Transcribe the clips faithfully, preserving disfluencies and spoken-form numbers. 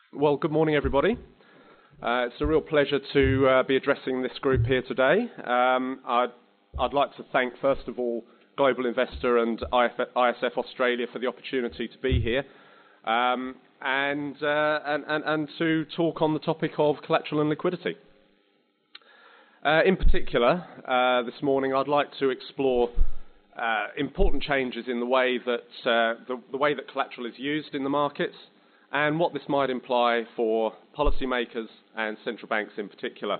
Well, good morning, everybody. Uh, it's a real pleasure to uh, be addressing this group here today. Um, I'd, I'd like to thank, first of all, Global Investor and I S F Australia for the opportunity to be here um, and, uh, and, and, and to talk on the topic of collateral and liquidity. Uh, in particular, uh, this morning I'd like to explore uh, important changes in the way that, uh, the, the way that collateral is used in the markets, and what this might imply for policymakers and central banks in particular.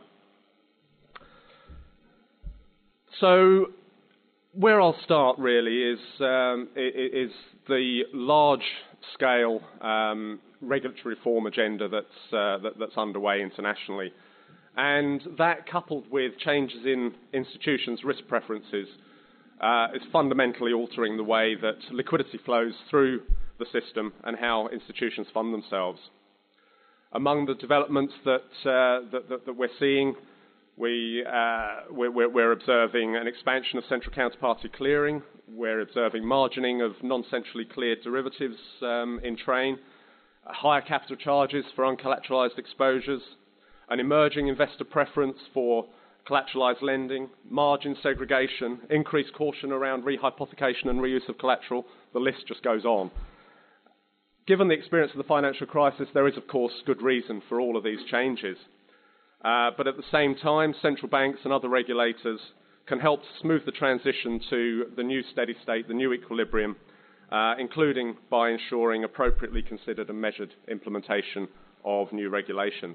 So, where I'll start really is, um, is the large-scale um, regulatory reform agenda that's, uh, that, that's underway internationally. And that, coupled with changes in institutions' risk preferences, uh, is fundamentally altering the way that liquidity flows through the system and how institutions fund themselves. Among the developments that, uh, that, that, that we're seeing, we, uh, we're, we're observing an expansion of central counterparty clearing. We're observing margining of non-centrally cleared derivatives um, in train, higher capital charges for uncollateralized exposures, an emerging investor preference for collateralized lending, margin segregation, increased caution around rehypothecation and reuse of collateral. The list just goes on. Given the experience of the financial crisis, there is, of course, good reason for all of these changes. Uh, but at the same time, central banks and other regulators can help to smooth the transition to the new steady state, the new equilibrium, uh, including by ensuring appropriately considered and measured implementation of new regulations.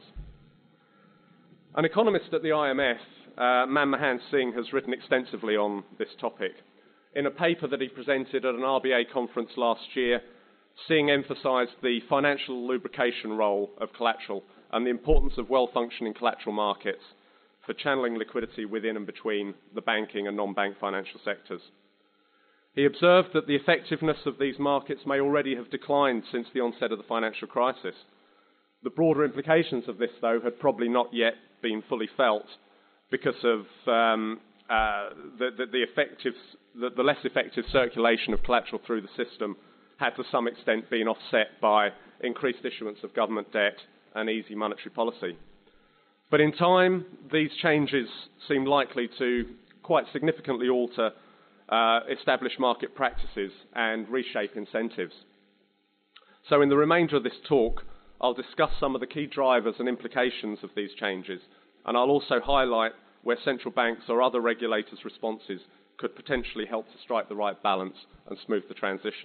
An economist at the I M F, uh, Manmohan Singh, has written extensively on this topic. In a paper that he presented at an R B A conference last year, Singh emphasised the financial lubrication role of collateral and the importance of well-functioning collateral markets for channeling liquidity within and between the banking and non-bank financial sectors. He observed that the effectiveness of these markets may already have declined since the onset of the financial crisis. The broader implications of this, though, had probably not yet been fully felt because of um, uh, the, the, the, effective, the, the less effective circulation of collateral through the system had to some extent been offset by increased issuance of government debt and easy monetary policy. But in time, these changes seem likely to quite significantly alter uh, established market practices and reshape incentives. So in the remainder of this talk, I'll discuss some of the key drivers and implications of these changes, and I'll also highlight where central banks or other regulators' responses could potentially help to strike the right balance and smooth the transition.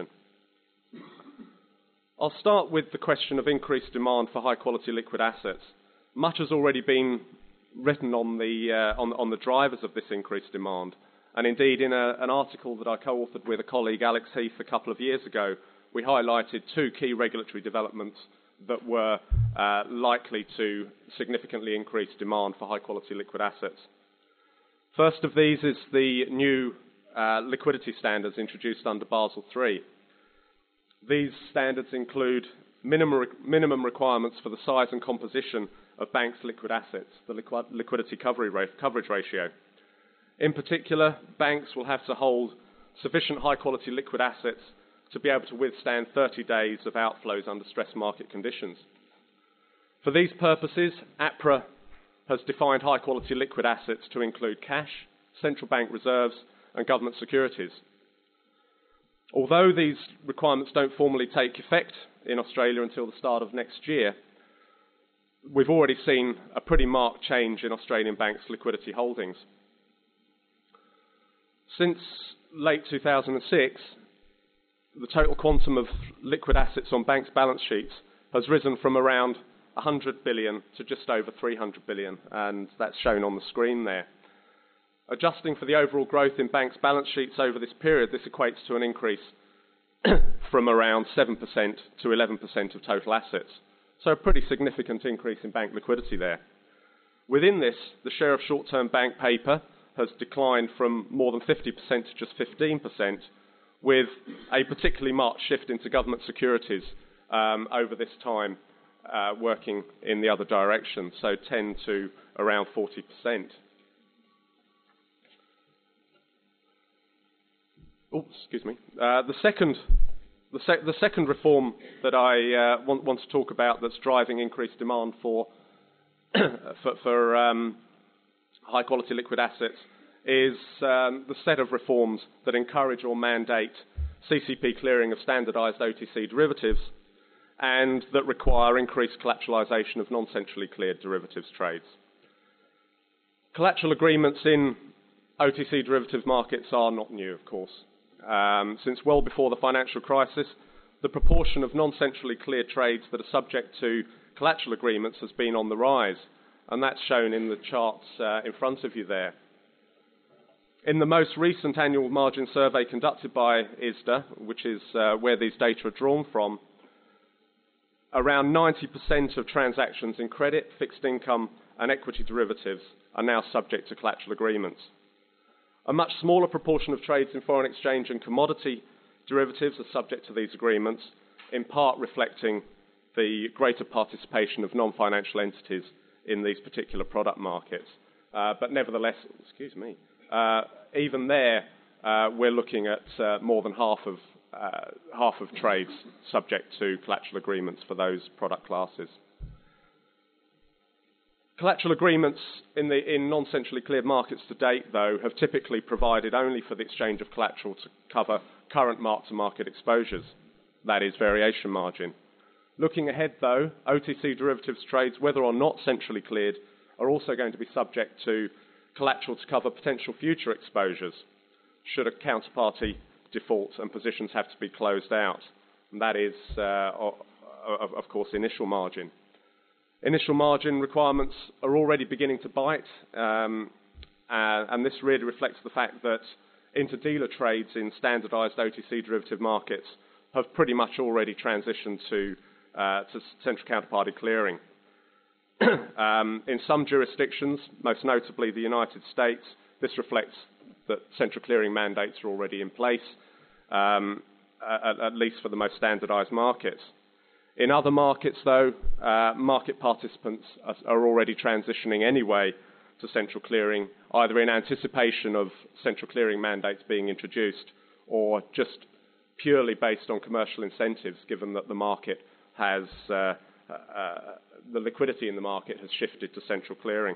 I'll start with the question of increased demand for high-quality liquid assets. Much has already been written on the, uh, on, on the drivers of this increased demand, and indeed in a, an article that I co-authored with a colleague, Alex Heath, a couple of years ago, we highlighted two key regulatory developments that were uh, likely to significantly increase demand for high-quality liquid assets. First of these is the new uh, liquidity standards introduced under Basel three. These standards include minimum, re minimum requirements for the size and composition of banks' liquid assets, the liqu liquidity coverage, ra coverage ratio. In particular, banks will have to hold sufficient high-quality liquid assets to be able to withstand thirty days of outflows under stress market conditions. For these purposes, APRA has defined high-quality liquid assets to include cash, central bank reserves, and government securities. Although these requirements don't formally take effect in Australia until the start of next year, we've already seen a pretty marked change in Australian banks' liquidity holdings. Since late two thousand six, the total quantum of liquid assets on banks' balance sheets has risen from around one hundred billion to just over three hundred billion, and that's shown on the screen there. Adjusting for the overall growth in banks' balance sheets over this period, this equates to an increase from around seven percent to eleven percent of total assets. So a pretty significant increase in bank liquidity there. Within this, the share of short-term bank paper has declined from more than fifty percent to just fifteen percent, with a particularly marked shift into government securities um, over this time, uh, working in the other direction, so ten to around forty percent. Oh, excuse me. Uh, the second The, sec- the second reform that I uh, want, want to talk about that's driving increased demand for, for, for um, high-quality liquid assets is um, the set of reforms that encourage or mandate C C P clearing of standardised O T C derivatives and that require increased collateralisation of non-centrally cleared derivatives trades. Collateral agreements in O T C derivatives markets are not new, of course. Um, since well before the financial crisis, the proportion of non-centrally cleared trades that are subject to collateral agreements has been on the rise, and that's shown in the charts uh, in front of you there. In the most recent annual margin survey conducted by I S D A, which is uh, where these data are drawn from, around ninety percent of transactions in credit, fixed income and equity derivatives are now subject to collateral agreements. A much smaller proportion of trades in foreign exchange and commodity derivatives are subject to these agreements, in part reflecting the greater participation of non-financial entities in these particular product markets. Uh, but nevertheless, excuse me, uh, even there, uh, we're looking at uh, more than half of, uh, half of trades subject to collateral agreements for those product classes. Collateral agreements in, the, in non-centrally cleared markets to date, though, have typically provided only for the exchange of collateral to cover current mark-to-market exposures, that is, variation margin. Looking ahead, though, O T C derivatives trades, whether or not centrally cleared, are also going to be subject to collateral to cover potential future exposures, should a counterparty default and positions have to be closed out. And that is, uh, of, of course, initial margin. Initial margin requirements are already beginning to bite, um, uh, and this really reflects the fact that inter-dealer trades in standardised O T C derivative markets have pretty much already transitioned to, uh, to central counterparty clearing. um, in some jurisdictions, most notably the United States, this reflects that central clearing mandates are already in place, um, at, at least for the most standardised markets. In other markets, though, uh, market participants are, are already transitioning anyway to central clearing, either in anticipation of central clearing mandates being introduced or just purely based on commercial incentives, given that the market has, uh, uh, the liquidity in the market has shifted to central clearing.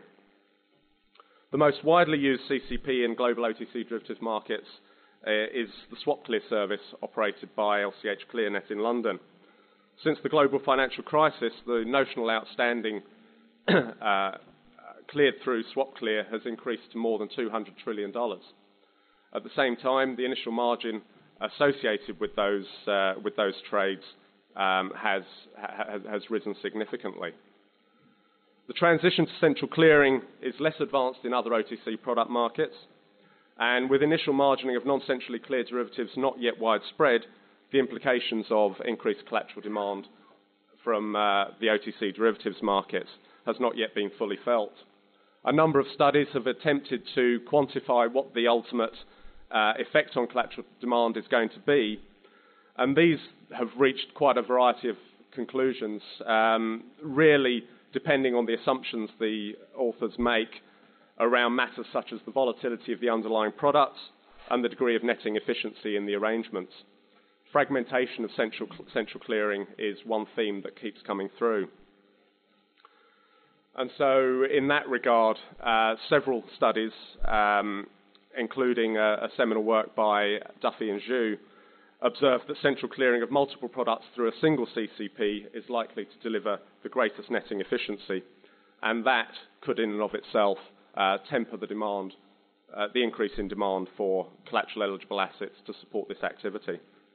The most widely used C C P in global O T C derivatives markets uh, is the SwapClear service operated by L C H ClearNet in London. Since the global financial crisis, the notional outstanding uh, cleared through SwapClear has increased to more than two hundred trillion dollars. At the same time, the initial margin associated with those, uh, with those trades um, has, ha has risen significantly. The transition to central clearing is less advanced in other O T C product markets, and with initial margining of non-centrally cleared derivatives not yet widespread, the implications of increased collateral demand from uh, the O T C derivatives markets has not yet been fully felt. A number of studies have attempted to quantify what the ultimate uh, effect on collateral demand is going to be, and these have reached quite a variety of conclusions, um, really depending on the assumptions the authors make around matters such as the volatility of the underlying products and the degree of netting efficiency in the arrangements. Fragmentation of central, central clearing is one theme that keeps coming through. And so in that regard, uh, several studies, um, including a, a seminal work by Duffy and Zhu, observed that central clearing of multiple products through a single C C P is likely to deliver the greatest netting efficiency, and that could in and of itself uh, temper the demand, uh, the increase in demand for collateral eligible assets to support this activity.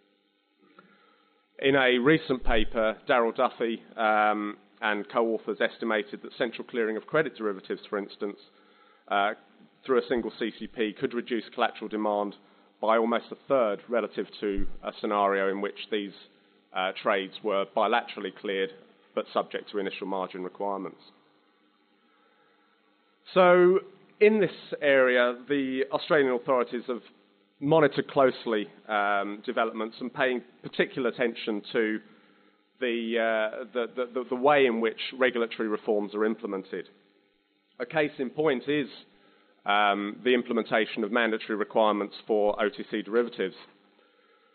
In a recent paper, Darrell Duffy um, and co-authors estimated that central clearing of credit derivatives, for instance, uh, through a single C C P could reduce collateral demand by almost a third relative to a scenario in which these uh, trades were bilaterally cleared but subject to initial margin requirements. So in this area, the Australian authorities have monitored closely um, developments and paying particular attention to the, uh, the, the, the way in which regulatory reforms are implemented. A case in point is um, the implementation of mandatory requirements for O T C derivatives.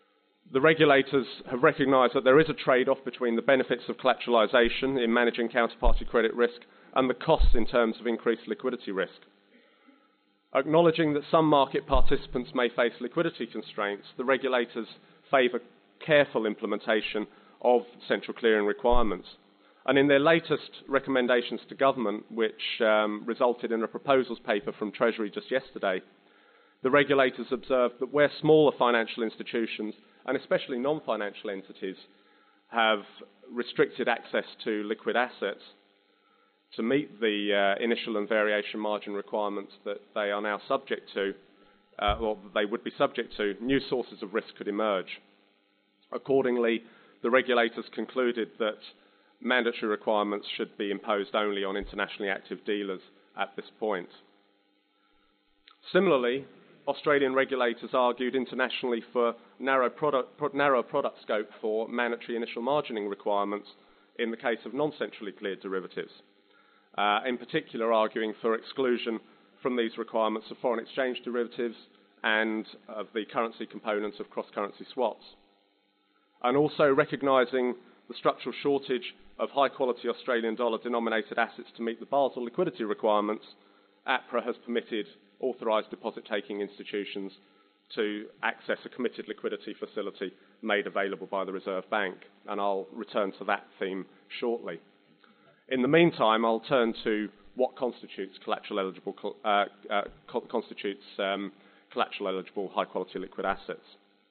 The regulators have recognised that there is a trade-off between the benefits of collateralisation in managing counterparty credit risk and the costs in terms of increased liquidity risk. Acknowledging that some market participants may face liquidity constraints, the regulators favour careful implementation of central clearing requirements. And in their latest recommendations to government, which um, resulted in a proposals paper from Treasury just yesterday, the regulators observed that where smaller financial institutions, and especially non-financial entities, have restricted access to liquid assets to meet the uh, initial and variation margin requirements that they are now subject to, uh, or they would be subject to, new sources of risk could emerge. Accordingly, the regulators concluded that mandatory requirements should be imposed only on internationally active dealers at this point. Similarly, Australian regulators argued internationally for narrow product, pro, narrow product scope for mandatory initial margining requirements in the case of non-centrally cleared derivatives, uh, in particular arguing for exclusion from these requirements of foreign exchange derivatives and of the currency components of cross-currency swaps. And also recognising the structural shortage of high-quality Australian dollar-denominated assets to meet the Basel liquidity requirements, APRA has permitted authorised deposit-taking institutions to access a committed liquidity facility made available by the Reserve Bank, and I'll return to that theme shortly. In the meantime, I'll turn to what constitutes collateral-eligible uh, uh, co constitutes um, collateral-eligible high-quality liquid assets.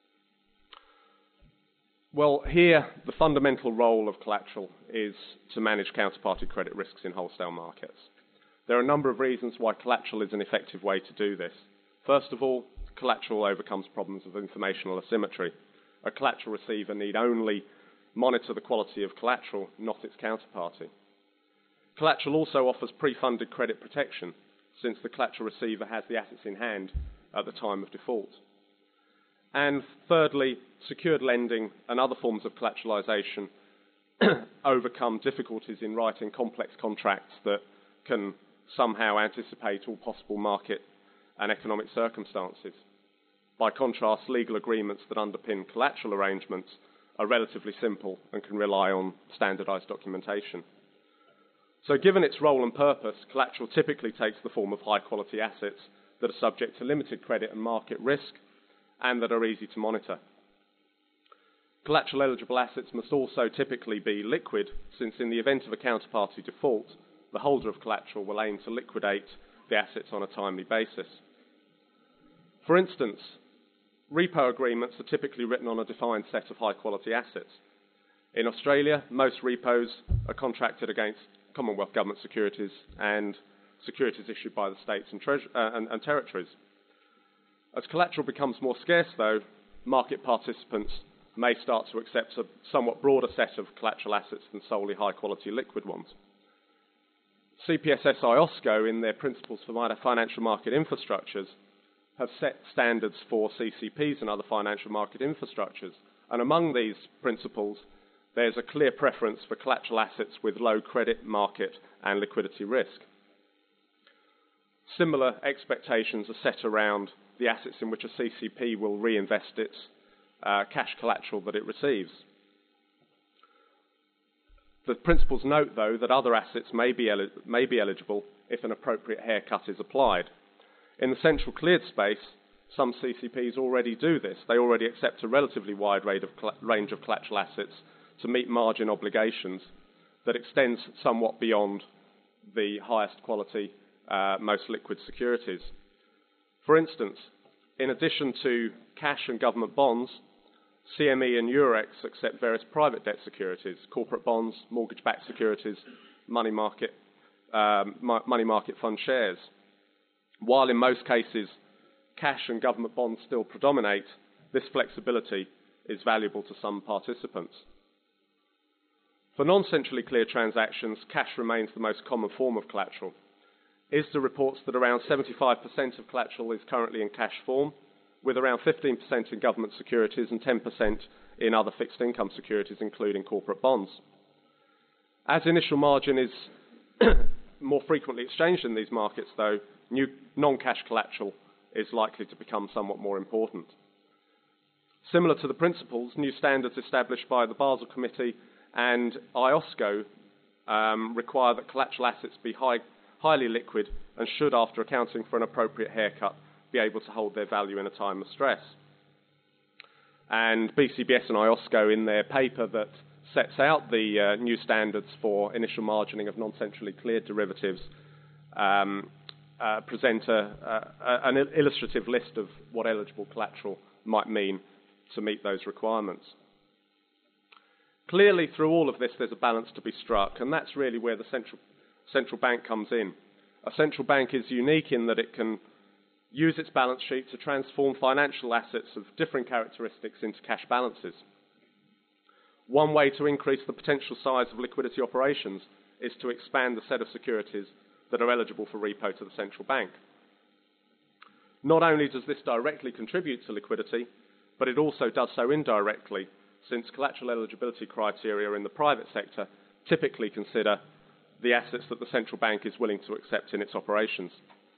Well, here, the fundamental role of collateral is to manage counterparty credit risks in wholesale markets. There are a number of reasons why collateral is an effective way to do this. First of all, collateral overcomes problems of informational asymmetry. A collateral receiver need only monitor the quality of collateral, not its counterparty. Collateral also offers pre-funded credit protection, since the collateral receiver has the assets in hand at the time of default. And thirdly, secured lending and other forms of collateralisation overcome difficulties in writing complex contracts that can somehow anticipate all possible market and economic circumstances. By contrast, legal agreements that underpin collateral arrangements are relatively simple and can rely on standardised documentation. So given its role and purpose, collateral typically takes the form of high-quality assets that are subject to limited credit and market risk and that are easy to monitor. Collateral-eligible assets must also typically be liquid, since in the event of a counterparty default, the holder of collateral will aim to liquidate the assets on a timely basis. For instance, repo agreements are typically written on a defined set of high-quality assets. In Australia, most repos are contracted against Commonwealth Government securities and securities issued by the states and, uh, and, and territories. As collateral becomes more scarce, though, market participants may start to accept a somewhat broader set of collateral assets than solely high-quality liquid ones. C P S S I O S C O, in their Principles for Financial Market Infrastructures, have set standards for C C Ps and other financial market infrastructures. And among these principles, there's a clear preference for collateral assets with low credit, market, and liquidity risk. Similar expectations are set around the assets in which a C C P will reinvest its uh, cash collateral that it receives. The principles note, though, that other assets may be, may be eligible if an appropriate haircut is applied. In the central cleared space, some C C Ps already do this. They already accept a relatively wide range of, range of collateral assets to meet margin obligations that extends somewhat beyond the highest quality, uh, most liquid securities. For instance, in addition to cash and government bonds, C M E and Eurex accept various private debt securities, corporate bonds, mortgage-backed securities, money market, um, money market fund shares. While in most cases cash and government bonds still predominate, this flexibility is valuable to some participants. For non-centrally cleared transactions, cash remains the most common form of collateral. I S D A reports that around seventy-five percent of collateral is currently in cash form, with around fifteen percent in government securities and ten percent in other fixed income securities, including corporate bonds. As initial margin is more frequently exchanged in these markets, though, new non-cash collateral is likely to become somewhat more important. Similar to the principles, new standards established by the Basel Committee and I O S C O um, require that collateral assets be high, highly liquid and should, after accounting for an appropriate haircut, be able to hold their value in a time of stress. And B C B S and I O S C O, in their paper that sets out the uh, new standards for initial margining of non-centrally cleared derivatives, um, uh, present a, a, an illustrative list of what eligible collateral might mean to meet those requirements. Clearly, through all of this, there's a balance to be struck, and that's really where the central, central bank comes in. A central bank is unique in that it can use its balance sheet to transform financial assets of different characteristics into cash balances. One way to increase the potential size of liquidity operations is to expand the set of securities that are eligible for repo to the central bank. Not only does this directly contribute to liquidity, but it also does so indirectly, since collateral eligibility criteria in the private sector typically consider the assets that the central bank is willing to accept in its operations.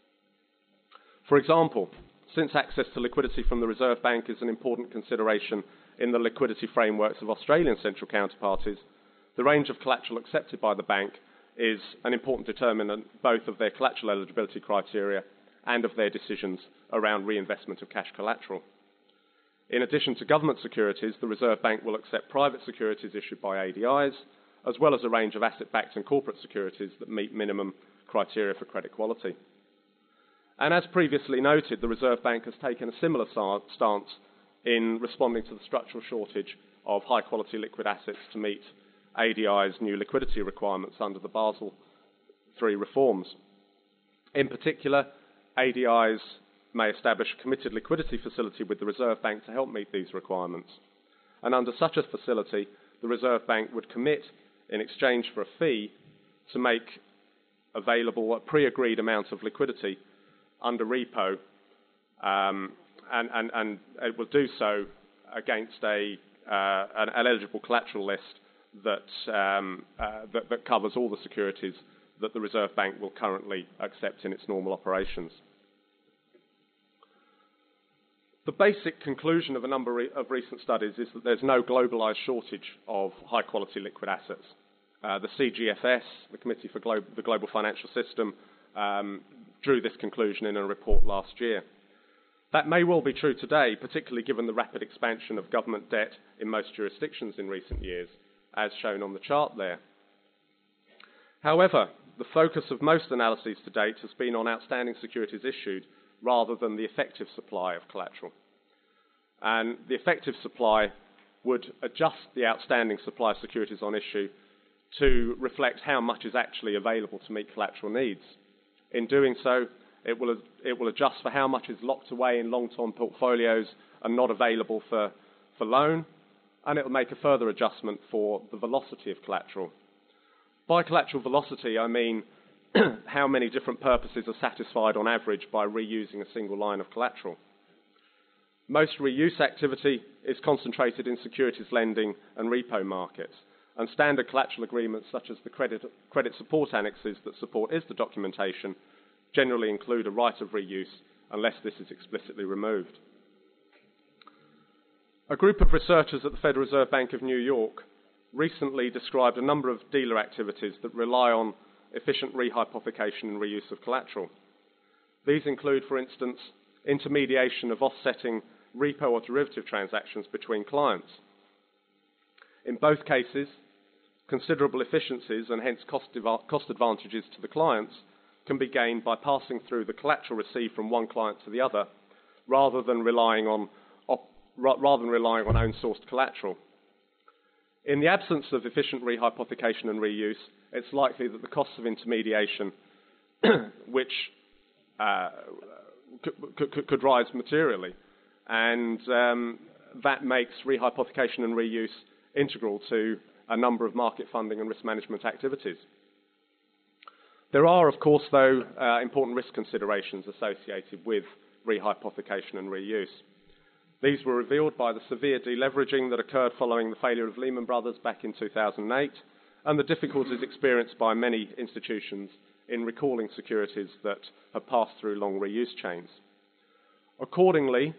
For example, since access to liquidity from the Reserve Bank is an important consideration in the liquidity frameworks of Australian central counterparties, the range of collateral accepted by the bank is an important determinant both of their collateral eligibility criteria and of their decisions around reinvestment of cash collateral. In addition to government securities, the Reserve Bank will accept private securities issued by A D Is, as well as a range of asset-backed and corporate securities that meet minimum criteria for credit quality. And as previously noted, the Reserve Bank has taken a similar stance in responding to the structural shortage of high-quality liquid assets to meet A D I's new liquidity requirements under the Basel three reforms. In particular, A D Is may establish a committed liquidity facility with the Reserve Bank to help meet these requirements. And under such a facility, the Reserve Bank would commit, in exchange for a fee, to make available a pre-agreed amount of liquidity under repo, um, and, and, and it will do so against a, uh, an, an eligible collateral list that, um, uh, that, that covers all the securities that the Reserve Bank will currently accept in its normal operations. The basic conclusion of a number of recent studies is that there's no globalised shortage of high-quality liquid assets. Uh, the C G F S, the Committee for Glo- the Global Financial System, um, drew this conclusion in a report last year. That may well be true today, particularly given the rapid expansion of government debt in most jurisdictions in recent years, as shown on the chart there. However, the focus of most analyses to date has been on outstanding securities issued rather than the effective supply of collateral. And the effective supply would adjust the outstanding supply of securities on issue to reflect how much is actually available to meet collateral needs. In doing so, it will, it will adjust for how much is locked away in long-term portfolios and not available for, for loan, and it will make a further adjustment for the velocity of collateral. By collateral velocity, I mean how many different purposes are satisfied on average by reusing a single line of collateral. Most reuse activity is concentrated in securities lending and repo markets, and standard collateral agreements such as the credit, credit support annexes that support I S D A documentation generally include a right of reuse unless this is explicitly removed. A group of researchers at the Federal Reserve Bank of New York recently described a number of dealer activities that rely on efficient rehypothecation and reuse of collateral. These include, for instance, intermediation of offsetting repo or derivative transactions between clients. In both cases, considerable efficiencies and hence cost, cost advantages to the clients can be gained by passing through the collateral received from one client to the other, rather than relying on, op, rather than relying on own-sourced collateral. In the absence of efficient rehypothecation and reuse, it's likely that the costs of intermediation, which uh, could, could, could rise materially, and um, that makes rehypothecation and reuse integral to a number of market funding and risk management activities. There are, of course, though, uh, important risk considerations associated with rehypothecation and reuse. These were revealed by the severe deleveraging that occurred following the failure of Lehman Brothers back in two thousand eight, and the difficulties experienced by many institutions in recalling securities that have passed through long reuse chains. Accordingly,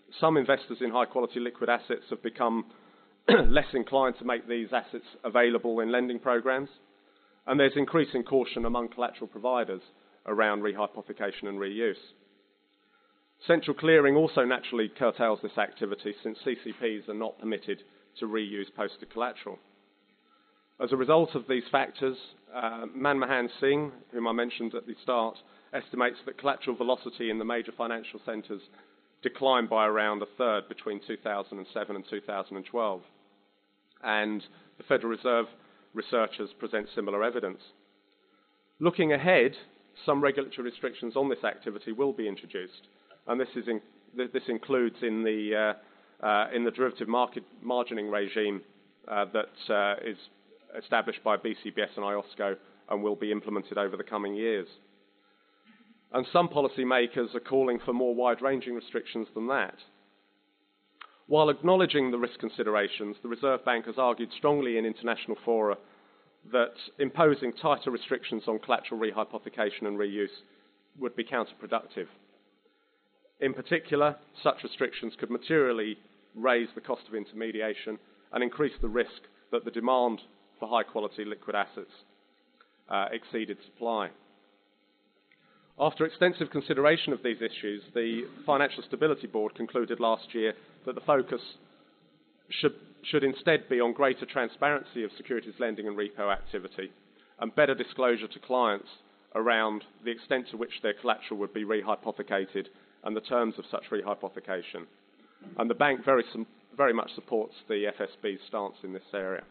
some investors in high-quality liquid assets have become less inclined to make these assets available in lending programs, and there's increasing caution among collateral providers around rehypothecation and reuse. Central clearing also naturally curtails this activity since C C Ps are not permitted to reuse posted collateral. As a result of these factors, uh, Manmohan Singh, whom I mentioned at the start, estimates that collateral velocity in the major financial centres declined by around a third between two thousand seven and two thousand twelve. And the Federal Reserve researchers present similar evidence. Looking ahead, some regulatory restrictions on this activity will be introduced, and this, is in, this includes in the, uh, uh, in the derivative market margining regime uh, that uh, is established by B C B S and I O S C O and will be implemented over the coming years. And some policymakers are calling for more wide-ranging restrictions than that. While acknowledging the risk considerations, the Reserve Bank has argued strongly in international fora that imposing tighter restrictions on collateral rehypothecation and reuse would be counterproductive. In particular, such restrictions could materially raise the cost of intermediation and increase the risk that the demand for high-quality liquid assets uh, exceeded supply. After extensive consideration of these issues, the Financial Stability Board concluded last year that the focus should, should instead be on greater transparency of securities lending and repo activity and better disclosure to clients around the extent to which their collateral would be rehypothecated and the terms of such rehypothecation. And the bank very, very much supports the F S B's stance in this area.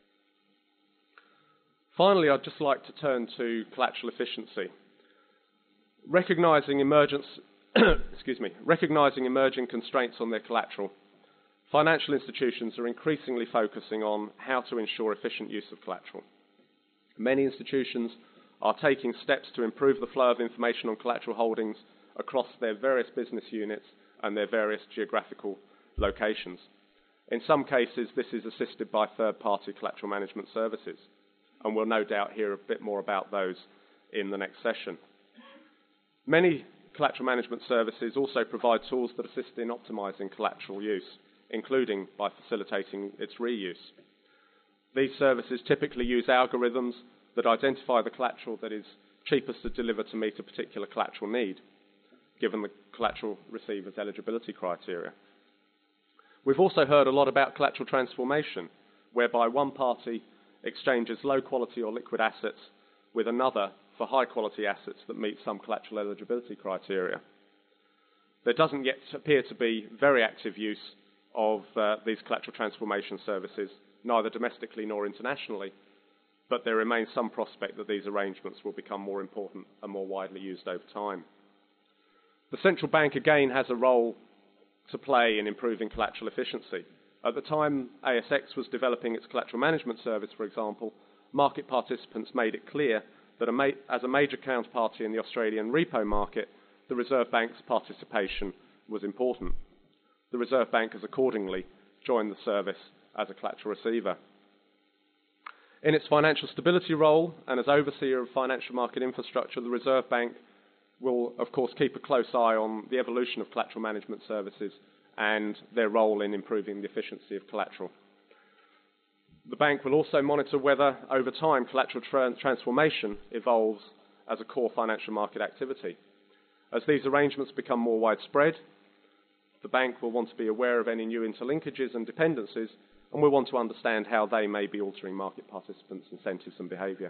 Finally, I'd just like to turn to collateral efficiency. Recognising emergence, excuse me, recognising emerging constraints on their collateral, financial institutions are increasingly focusing on how to ensure efficient use of collateral. Many institutions are taking steps to improve the flow of information on collateral holdings across their various business units and their various geographical locations. In some cases, this is assisted by third-party collateral management services, and we'll no doubt hear a bit more about those in the next session. Many collateral management services also provide tools that assist in optimising collateral use, including by facilitating its reuse. These services typically use algorithms that identify the collateral that is cheapest to deliver to meet a particular collateral need, given the collateral receiver's eligibility criteria. We've also heard a lot about collateral transformation, whereby one party exchanges low-quality or liquid assets with another for high-quality assets that meet some collateral eligibility criteria. There doesn't yet appear to be very active use of uh, these collateral transformation services, neither domestically nor internationally, but there remains some prospect that these arrangements will become more important and more widely used over time. The central bank again has a role to play in improving collateral efficiency. At the time A S X was developing its collateral management service, for example, market participants made it clear that a ma as a major counterparty in the Australian repo market, the Reserve Bank's participation was important. The Reserve Bank has accordingly joined the service as a collateral receiver. In its financial stability role and as overseer of financial market infrastructure, the Reserve Bank will, of course, keep a close eye on the evolution of collateral management services and their role in improving the efficiency of collateral. The bank will also monitor whether, over time, collateral tra transformation evolves as a core financial market activity. As these arrangements become more widespread, the bank will want to be aware of any new interlinkages and dependencies, and will want to understand how they may be altering market participants' incentives and behaviour.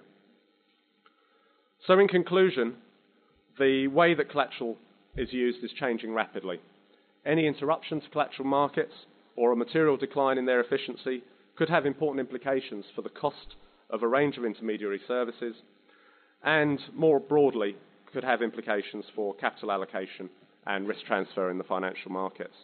So in conclusion, the way that collateral is used is changing rapidly. Any interruption to collateral markets or a material decline in their efficiency could have important implications for the cost of a range of intermediary services and, more broadly, could have implications for capital allocation and risk transfer in the financial markets.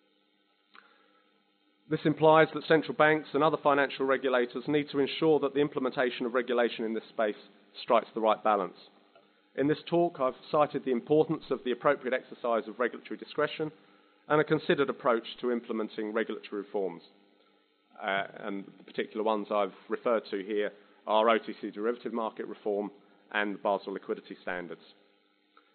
This implies that central banks and other financial regulators need to ensure that the implementation of regulation in this space strikes the right balance. In this talk, I've cited the importance of the appropriate exercise of regulatory discretion and a considered approach to implementing regulatory reforms. Uh, and the particular ones I've referred to here are O T C derivative market reform and Basel liquidity standards.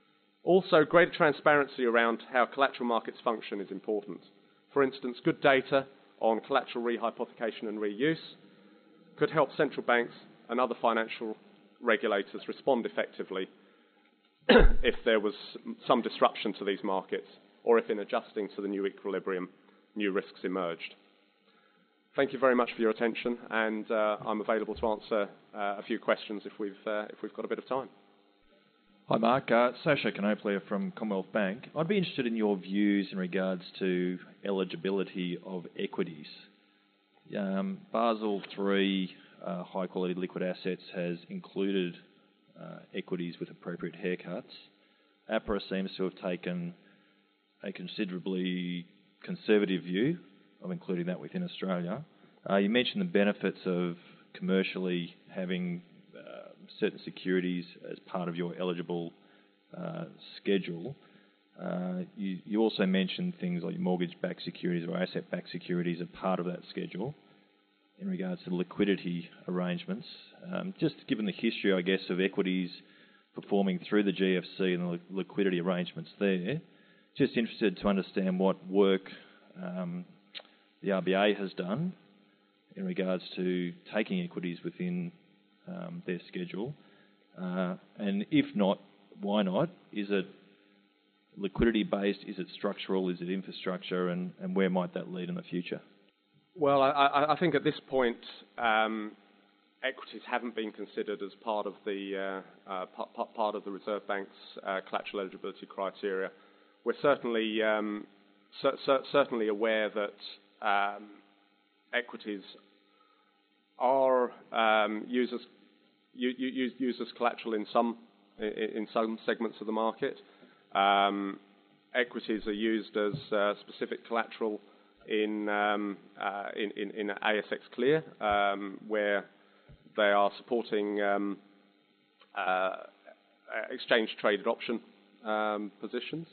Also, greater transparency around how collateral markets function is important. For instance, good data on collateral rehypothecation and reuse could help central banks and other financial regulators respond effectively if there was some disruption to these markets, or if in adjusting to the new equilibrium, new risks emerged. Thank you very much for your attention, and uh, I'm available to answer uh, a few questions if we've, uh, if we've got a bit of time. Hi Mark, uh, Sasha Canoplia from Commonwealth Bank. I'd be interested in your views in regards to eligibility of equities. Um, Basel three uh, high quality liquid assets has included uh, equities with appropriate haircuts. APRA seems to have taken a considerably conservative view of including that within Australia. Uh, you mentioned the benefits of commercially having uh, certain securities as part of your eligible uh, schedule. Uh, you, you also mentioned things like mortgage-backed securities or asset-backed securities are part of that schedule in regards to liquidity arrangements. Um, just given the history, I guess, of equities performing through the G F C and the li- liquidity arrangements there, just interested to understand what work um, the R B A has done in regards to taking equities within um, their schedule. Uh, and if not, why not? Is it liquidity-based? Is it structural? Is it infrastructure? And, and where might that lead in the future? Well, I, I, I think at this point, um, equities haven't been considered as part of the uh, uh, p- part of the Reserve Bank's uh, collateral eligibility criteria. We're certainly um, cer- cer- certainly aware that um, equities are um, used as u- used as collateral in some in some segments of the market. Um, equities are used as uh, specific collateral in, um, uh, in, in, in A S X Clear, um, where they are supporting um, uh, exchange-traded option um, positions.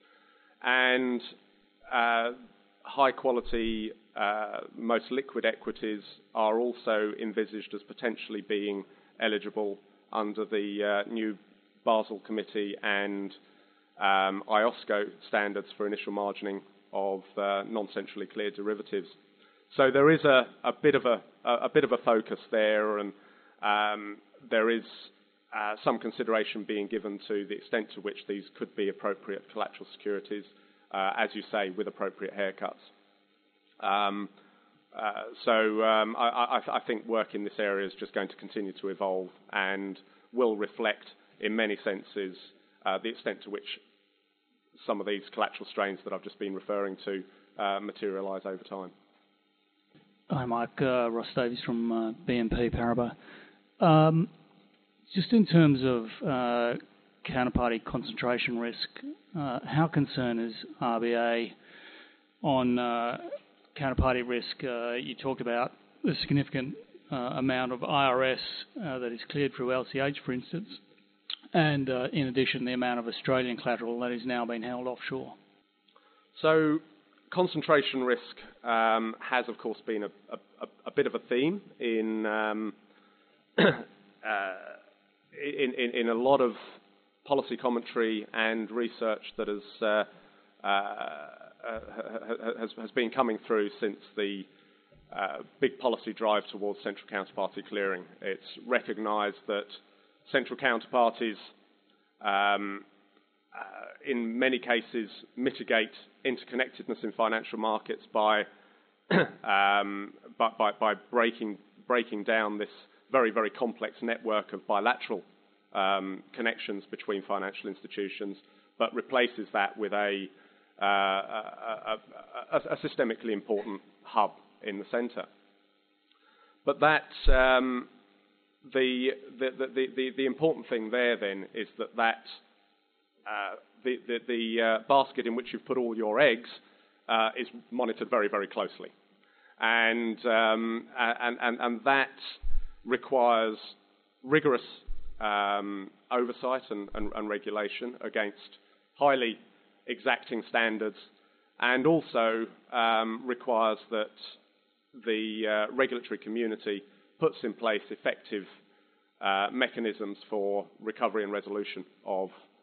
And uh, high-quality, uh, most liquid equities are also envisaged as potentially being eligible under the uh, new Basel Committee and um, I O S C O standards for initial margining of uh, non-centrally cleared derivatives. So there is a, a bit of a, a bit of a focus there, and um, there is uh, some consideration being given to the extent to which these could be appropriate collateral securities, uh, as you say, with appropriate haircuts. Um, uh, so um, I, I, I think work in this area is just going to continue to evolve and will reflect, in many senses, uh, the extent to which some of these collateral strains that I've just been referring to uh, materialise over time. Hi, Mike. Uh, Ross Davies from uh, B N P Paribas. Um, just in terms of uh, counterparty concentration risk, uh, how concerned is R B A on uh, counterparty risk? Uh, you talked about the significant uh, amount of I R S uh, that is cleared through L C H, for instance, and uh, in addition, the amount of Australian collateral that is now being held offshore. So concentration risk um, has, of course, been a, a, a bit of a theme in, um, uh, in, in, in a lot of policy commentary and research that has, uh, uh, has, has been coming through since the uh, big policy drive towards central counterparty clearing. It's recognised that central counterparties um, uh, in many cases mitigate interconnectedness in financial markets by, um, by, by, by breaking, breaking down this very, very complex network of bilateral um, connections between financial institutions, but replaces that with a, uh, a, a, a, a systemically important hub in the centre. But that um, The, the, the, the, the important thing there then is that, that uh, the, the, the uh, basket in which you've put all your eggs uh, is monitored very, very closely. And, um, and, and, and that requires rigorous um, oversight and, and, and regulation against highly exacting standards, and also um, requires that the uh, regulatory community puts in place effective uh, mechanisms for recovery and resolution of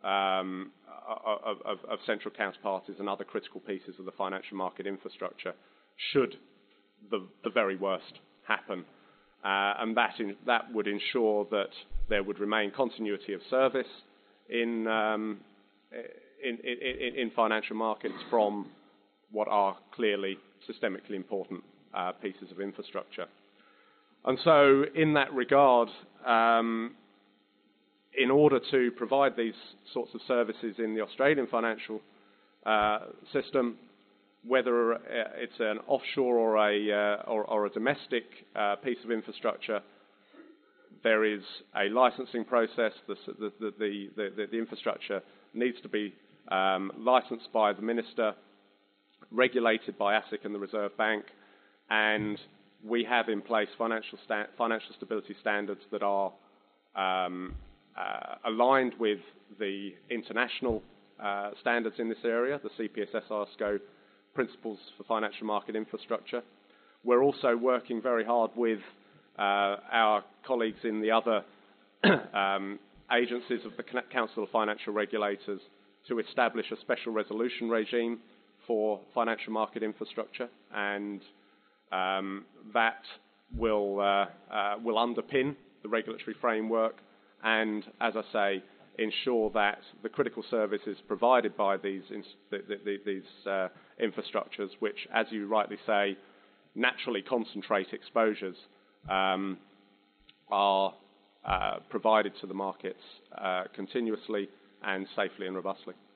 um, of, of, of central counterparties and other critical pieces of the financial market infrastructure should the, the very worst happen. Uh, and that, in, that would ensure that there would remain continuity of service in, um, in, in, in financial markets from what are clearly systemically important uh, pieces of infrastructure. And so in that regard, um, in order to provide these sorts of services in the Australian financial uh, system, whether it's an offshore or a, uh, or, or a domestic uh, piece of infrastructure, there is a licensing process. The, the, the, the, the infrastructure needs to be um, licensed by the Minister, regulated by ASIC and the Reserve Bank, and we have in place financial, sta financial stability standards that are um, uh, aligned with the international uh, standards in this area, the C P S S R S C O Principles for Financial Market Infrastructure. We're also working very hard with uh, our colleagues in the other um, agencies of the Council of Financial Regulators to establish a special resolution regime for financial market infrastructure, and um, that will, uh, uh, will underpin the regulatory framework and, as I say, ensure that the critical services provided by these, the, the, these uh, infrastructures, which, as you rightly say, naturally concentrate exposures, um, are uh, provided to the markets uh, continuously and safely and robustly.